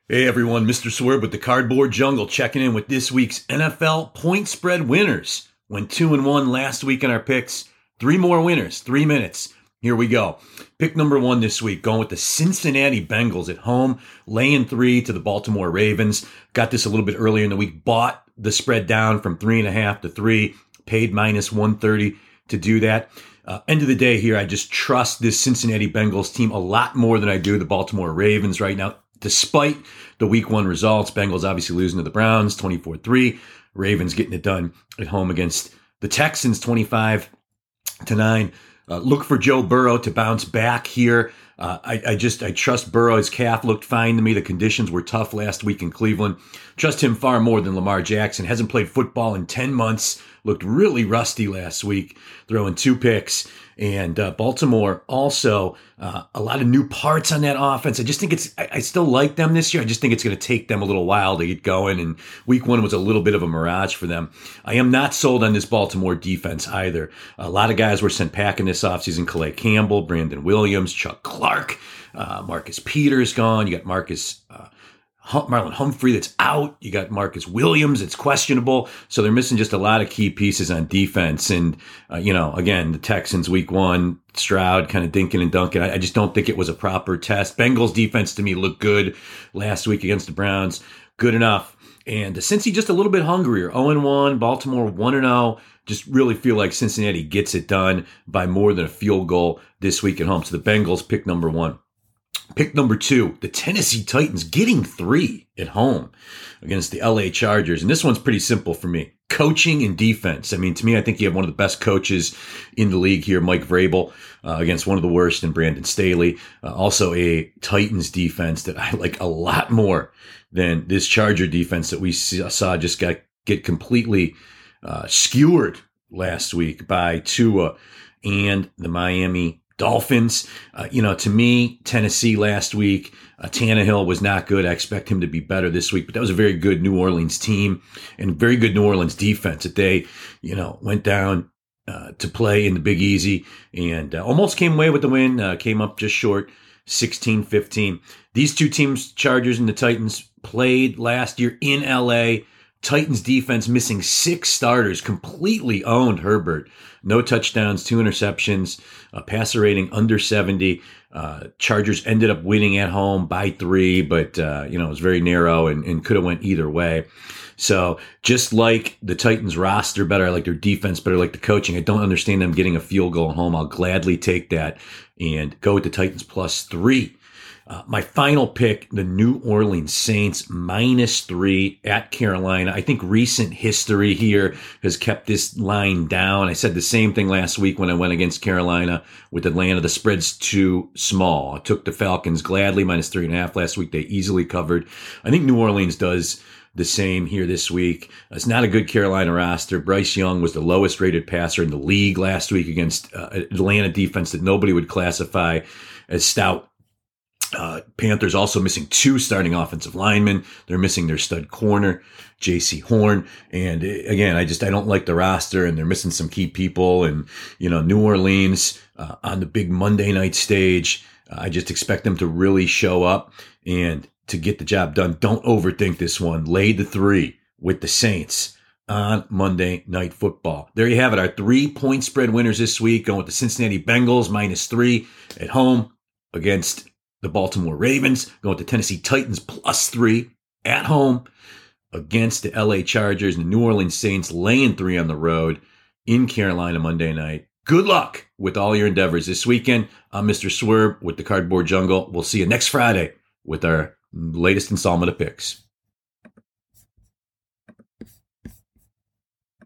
Hey everyone, Mr. Swerve with the Cardboard Jungle checking in with this week's NFL point spread winners. Went 2-1 last week in our picks. 3 more winners, 3 minutes. Here we go. Pick number 1 this week, going with the Cincinnati Bengals at home, laying 3 to the Baltimore Ravens. Got this a little bit earlier in the week, bought the spread down from 3.5 to 3, paid minus 130 to do that. End of the day here, I just trust this Cincinnati Bengals team a lot more than I do the Baltimore Ravens right now. Despite the week 1 results, Bengals obviously losing to the Browns 24-3. Ravens getting it done at home against the Texans 25-9. Look for Joe Burrow to bounce back here. I trust Burrow. His calf looked fine to me. The conditions were tough last week in Cleveland. Trust him far more than Lamar Jackson. Hasn't played football in 10 months. Looked really rusty last week, throwing 2 picks. And Baltimore also, a lot of new parts on that offense. I just think I still like them this year. I just think it's going to take them a little while to get going. And week 1 was a little bit of a mirage for them. I am not sold on this Baltimore defense either. A lot of guys were sent packing this offseason. Calais Campbell, Brandon Williams, Chuck Clark, Marcus Peters gone. You got Marlon Humphrey that's out. You got Marcus Williams that's questionable. So they're missing just a lot of key pieces on defense. And, again, the Texans week 1, Stroud kind of dinking and dunking. I just don't think it was a proper test. Bengals defense to me looked good last week against the Browns. Good enough. And Cincy just a little bit hungrier. 0-1, Baltimore 1-0. Just really feel like Cincinnati gets it done by more than a field goal this week at home. So the Bengals pick number 1. Pick number 2, the Tennessee Titans getting 3 at home against the LA Chargers. And this one's pretty simple for me. Coaching and defense. I mean, to me, I think you have one of the best coaches in the league here, Mike Vrabel, against one of the worst in Brandon Staley. Also a Titans defense that I like a lot more than this Charger defense that we saw just get completely skewered last week by Tua and the Miami Dolphins. To me, Tennessee last week, Tannehill was not good. I expect him to be better this week, but that was a very good New Orleans team and very good New Orleans defense that they, went down to play in the Big Easy and almost came away with the win, came up just short, 16-15. These two teams, Chargers and the Titans, played last year in LA. Titans defense missing 6 starters, completely owned Herbert. No touchdowns, 2 interceptions, passer rating under 70. Chargers ended up winning at home by 3, but, it was very narrow and could have went either way. So just like the Titans roster better, I like their defense better, I like the coaching. I don't understand them getting a field goal at home. I'll gladly take that and go with the Titans plus 3. My final pick, the New Orleans Saints, -3 at Carolina. I think recent history here has kept this line down. I said the same thing last week when I went against Carolina with Atlanta. The spread's too small. I took the Falcons gladly, -3.5 last week. They easily covered. I think New Orleans does the same here this week. It's not a good Carolina roster. Bryce Young was the lowest rated passer in the league last week against Atlanta defense that nobody would classify as stout. Panthers also missing 2 starting offensive linemen. They're missing their stud corner, J.C. Horn. And again, I don't like the roster, and they're missing some key people. And, New Orleans on the big Monday night stage, I just expect them to really show up and to get the job done. Don't overthink this one. Lay the 3 with the Saints on Monday Night Football. There you have it. Our 3 point spread winners this week, going with the Cincinnati Bengals -3 at home against the Baltimore Ravens, going with the Tennessee Titans +3 at home against the LA Chargers, and the New Orleans Saints laying 3 on the road in Carolina Monday night. Good luck with all your endeavors this weekend. I'm Mr. Swerve with the Cardboard Jungle. We'll see you next Friday with our latest installment of picks.